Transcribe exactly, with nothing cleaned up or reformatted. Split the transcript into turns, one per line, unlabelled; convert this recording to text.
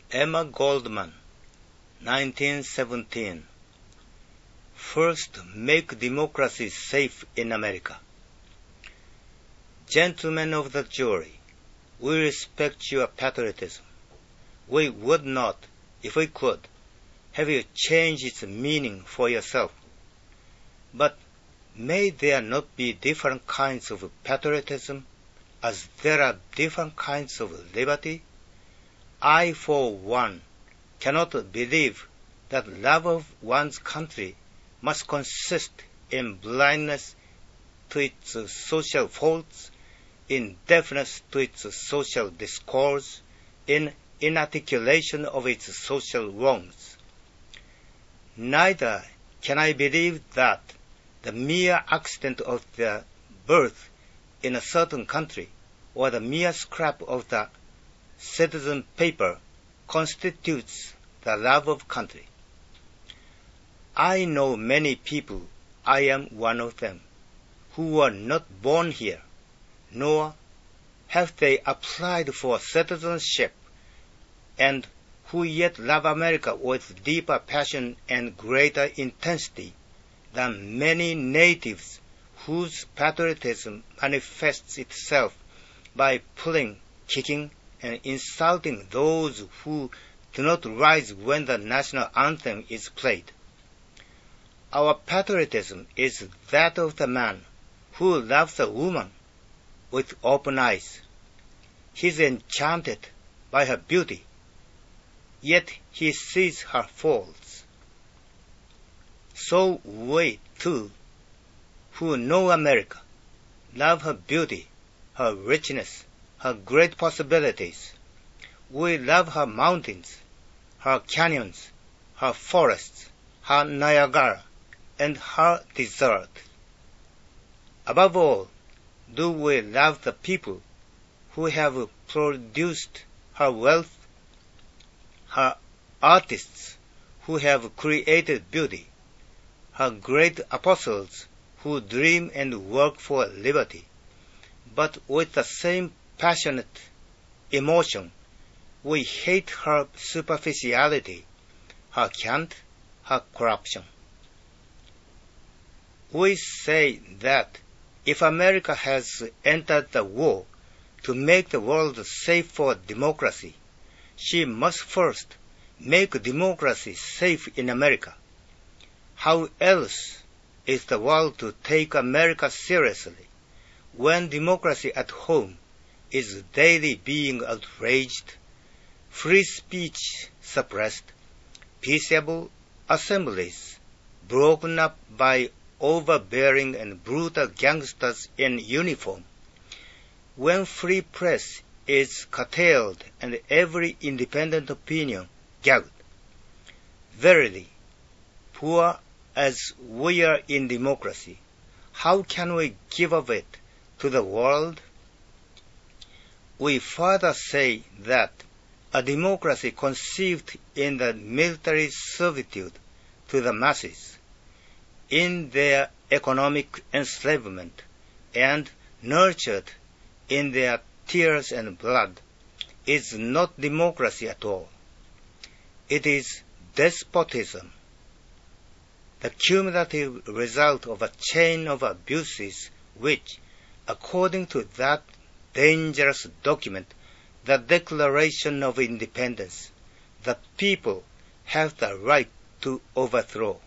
Emma Goldman, nineteen seventeen. First, make democracy safe in America. Gentlemen of the jury, we respect your patriotism. We would not, if we could, have you change its meaning for yourself. But may there not be different kinds of patriotism, as there are different kinds of liberty? I, for one, cannot believe that love of one's country must consist in blindness to its social faults, in deafness to its social discords, in inarticulation of its social wrongs. Neither can I believe that the mere accident of their birth in a certain country or the mere scrap of the citizen paper constitutes the love of country. I know many people, I am one of them, who were not born here, nor have they applied for citizenship, and who yet love America with deeper passion and greater intensity than many natives whose patriotism manifests itself by pulling, kicking, and insulting those who do not rise when the national anthem is played. Our patriotism is that of the man who loves a woman with open eyes. He is enchanted by her beauty, yet he sees her faults. So we, too, who know America, love her beauty, her richness, her great possibilities. We love her mountains, her canyons, her forests, her Niagara, and her desert. Above all, do we love the people who have produced her wealth, her artists who have created beauty, her great apostles who dream and work for liberty, but with the same passionate emotion, we hate her superficiality, her cant, her corruption. We say that if America has entered the war to make the world safe for democracy, she must first make democracy safe in America. How else is the world to take America seriously when democracy at home is daily being outraged, free speech suppressed, peaceable assemblies broken up by overbearing and brutal gangsters in uniform, when free press is curtailed and every independent opinion gagged? Verily, poor as we are in democracy, how can we give of it to the world? We further say that a democracy conceived in the military servitude to the masses, in their economic enslavement, and nurtured in their tears and blood, is not democracy at all. It is despotism, the cumulative result of a chain of abuses which, according to that dangerous document, the Declaration of Independence, the people have the right to overthrow.